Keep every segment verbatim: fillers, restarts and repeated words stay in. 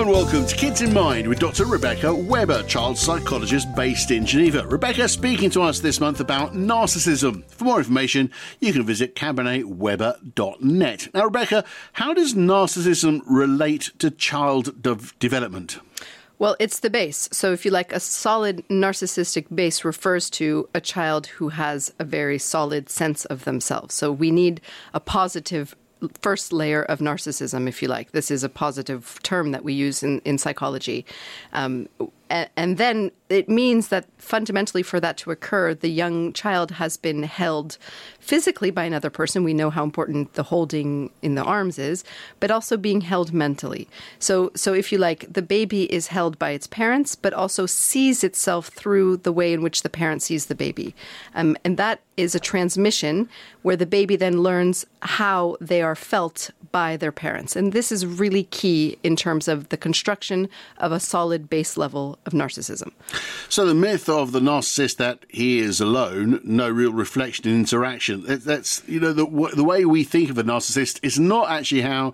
and welcome to Kids in Mind with Doctor Rebecca Weber, child psychologist based in Geneva. Rebecca speaking to us this month about narcissism. For more information, you can visit cabernet weber dot net. Now, Rebecca, how does narcissism relate to child de- development? Well, it's the base. So if you like, a solid narcissistic base refers to a child who has a very solid sense of themselves. So we need a positive first layer of narcissism, if you like. This is a positive term that we use in, in psychology. Um, and, and then it means that fundamentally for that to occur, the young child has been held physically by another person. We know how important the holding in the arms is, but also being held mentally. So, so if you like, the baby is held by its parents, but also sees itself through the way in which the parent sees the baby. Um, and that is a transmission where the baby then learns how they are felt by their parents. And this is really key in terms of the construction of a solid base level of narcissism. So the myth of the narcissist that he is alone, no real reflection and interaction, that's, you know, the, the way we think of a narcissist is not actually how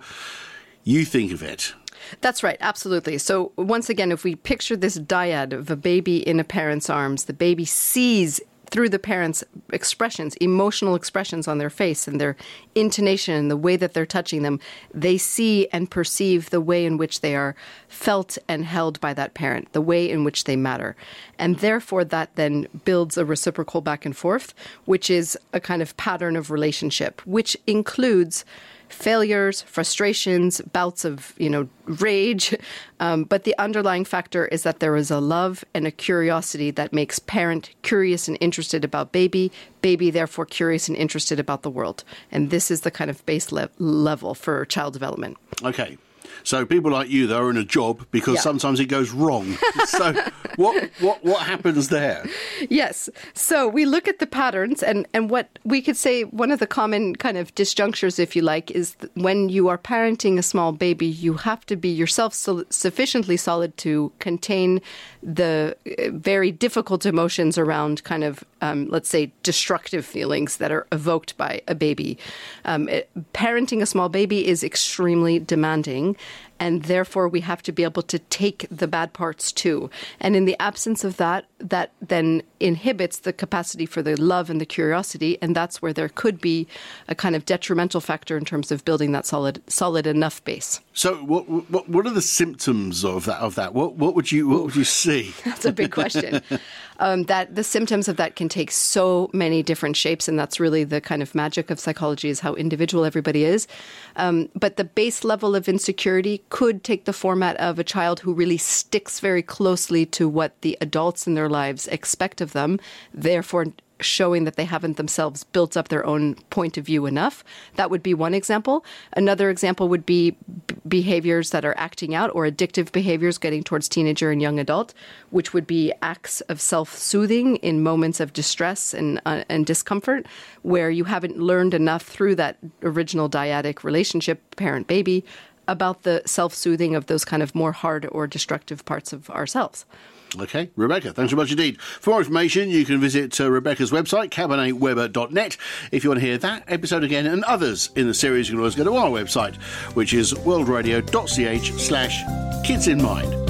you think of it. That's right, absolutely. So once again, if we picture this dyad of a baby in a parent's arms, the baby sees through the parents' expressions, emotional expressions on their face and their intonation and the way that they're touching them, they see and perceive the way in which they are felt and held by that parent, the way in which they matter. And therefore, that then builds a reciprocal back and forth, which is a kind of pattern of relationship, which includes failures, frustrations, bouts of, you know, rage. Um, but the underlying factor is that there is a love and a curiosity that makes parent curious and interested about baby, baby therefore curious and interested about the world. And this is the kind of base le- level for child development. Okay. So people like you, though, are in a job because yeah. sometimes it goes wrong. So what what what happens there? Yes. So we look at the patterns, and, and what we could say one of the common kind of disjunctures, if you like, is when you are parenting a small baby, you have to be yourself so sufficiently solid to contain the very difficult emotions around kind of, um, let's say, destructive feelings that are evoked by a baby. Um, it, parenting a small baby is extremely demanding. And therefore, we have to be able to take the bad parts too. And in the absence of that, that then inhibits the capacity for the love and the curiosity. And that's where there could be a kind of detrimental factor in terms of building that solid, solid enough base. So, what what what are the symptoms of that? Of that, what what would you what would you see? That's a big question. um, that the symptoms of that can take so many different shapes, and that's really the kind of magic of psychology, is how individual everybody is. Um, but the base level of insecurity could take the format of a child who really sticks very closely to what the adults in their lives expect of them, therefore showing that they haven't themselves built up their own point of view enough. That would be one example. Another example would be b- behaviors that are acting out, or addictive behaviors getting towards teenager and young adult, which would be acts of self-soothing in moments of distress and, uh, and discomfort, where you haven't learned enough through that original dyadic relationship, parent-baby, about the self-soothing of those kind of more hard or destructive parts of ourselves. Okay, Rebecca, thanks so much indeed. For more information, you can visit uh, Rebecca's website, cabernet weber dot net. If you want to hear that episode again and others in the series, you can always go to our website, which is worldradio dot c h slash kids in mind.